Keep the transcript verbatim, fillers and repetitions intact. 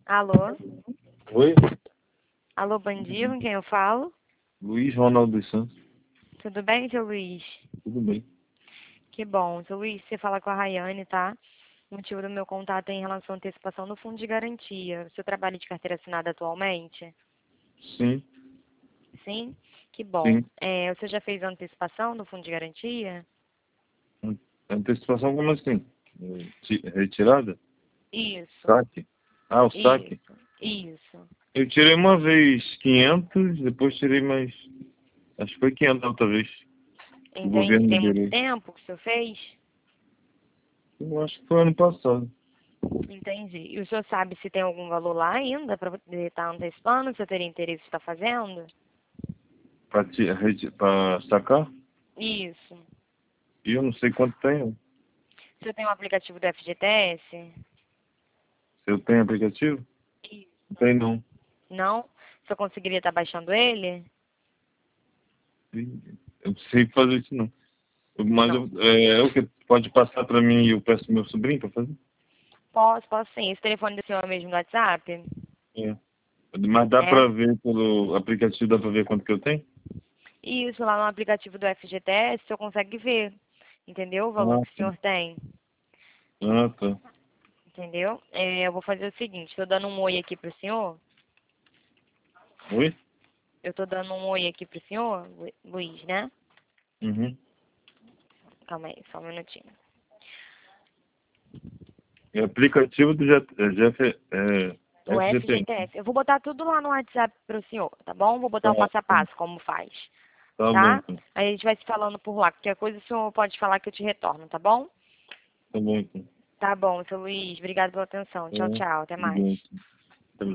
Alô? Oi, Alô, bom dia, com quem eu falo? Luiz Ronaldo dos Santos. Tudo bem, seu Luiz? Tudo bem? Que bom. Seu Luiz, você fala com a Rayane, tá? O motivo do meu contato é em relação à antecipação do fundo de garantia. Você trabalha de carteira assinada atualmente? Sim, Sim? Que bom. sim. É, você já fez a antecipação do fundo de garantia? An- Antecipação como assim? Eh, ti- Retirada? Isso, Saque? Ah, o saque? isso, isso. Eu tirei uma vez quinhentos, depois tirei mais. Acho que foi quinhentos outra vez. O Entende? governo Tem muito liberou. tempo que o senhor fez? Eu acho que foi ano passado. Entendi. E o senhor sabe se tem algum valor lá ainda para poder estar antecipando? Se eu teria interesse em estar fazendo? Pra, ti- reti- pra sacar? Isso. E eu não sei quanto tem. Você tem um aplicativo do F G T S? Se eu tenho aplicativo? Não tem não. Não? Você conseguiria estar baixando ele? Ih, eu não sei fazer isso não. Eu- Mas Não. eu, é, é o que pode passar pra mim e eu peço pro meu sobrinho pra fazer? Posso, posso sim. Esse telefone do senhor é mesmo do WhatsApp? É. Mas dá É? pra ver pelo aplicativo, dá pra ver quanto que eu tenho? Isso, lá no aplicativo do F G T S, o senhor consegue ver. Entendeu? O valor Ah, que o tá. senhor tem. Ah, tá. Entendeu? É, eu vou fazer o seguinte, estou dando um oi aqui pro senhor. Oi? Eu estou dando um oi aqui pro senhor, Lu- Luiz, né? Uhum. Calma aí, só um minutinho. É aplicativo do J- é, G F, é, O F G T. F G T S. Eu vou botar tudo lá no WhatsApp pro senhor, tá bom? Vou botar Tá, o passo a tá, passo, como faz. tá bom Tá? então. Aí a gente vai se falando por lá. Qualquer coisa o senhor pode falar que eu te retorno, tá bom? Tá bom então. Tá bom, seu Luiz. Obrigado pela atenção. Tá, Tchau, tchau. Até mais. obrigado.